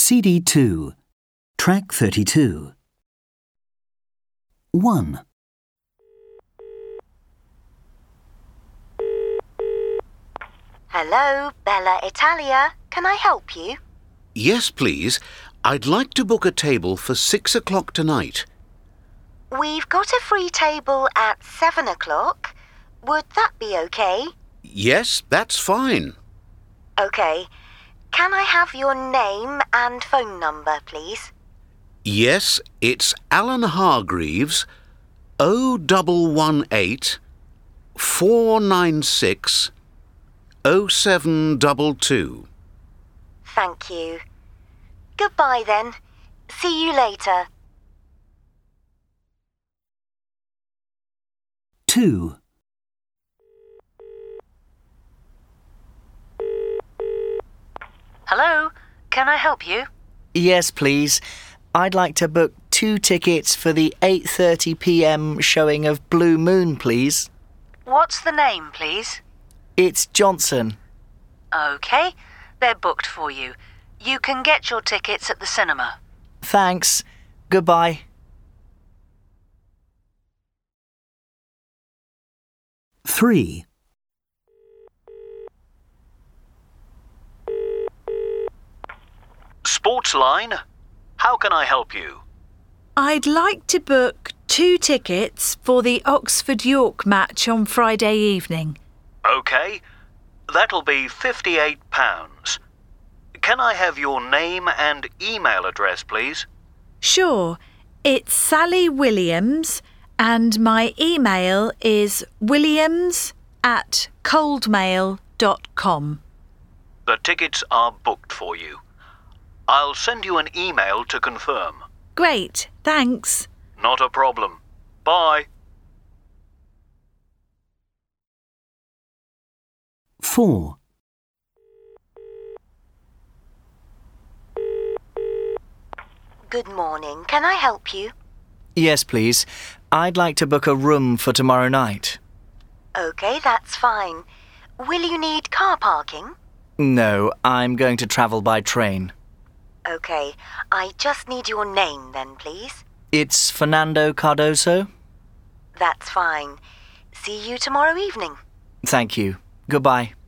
CD2, Track 32. 1. Hello, Bella Italia. Can I help you? Yes, please. I'd like to book a table for 6 o'clock tonight. We've got a free table at 7 o'clock. Would that be okay? Yes, that's fine. Okay. Can I have your name and phone number, please? Yes, it's Alan Hargreaves, 0118 496 0722. Thank you. Goodbye then. See you later. 2. Hello, can I help you? Yes, please. I'd like to book 2 tickets for the 8:30 p.m. showing of Blue Moon, please. What's the name, please? It's Johnson. OK, they're booked for you. You can get your tickets at the cinema. Thanks. Goodbye. 3. Sportsline, how can I help you? I'd like to book 2 tickets for the Oxford-York match on Friday evening. OK, that'll be £58. Can I have your name and email address, please? Sure, it's Sally Williams and my email is williams@coldmail.com. The tickets are booked for you. I'll send you an email to confirm. Great, thanks. Not a problem. Bye. 4. Good morning. Can I help you? Yes, please. I'd like to book a room for tomorrow night. Okay, that's fine. Will you need car parking? No, I'm going to travel by train. Okay, I just need your name then, please. It's Fernando Cardoso. That's fine. See you tomorrow evening. Thank you. Goodbye.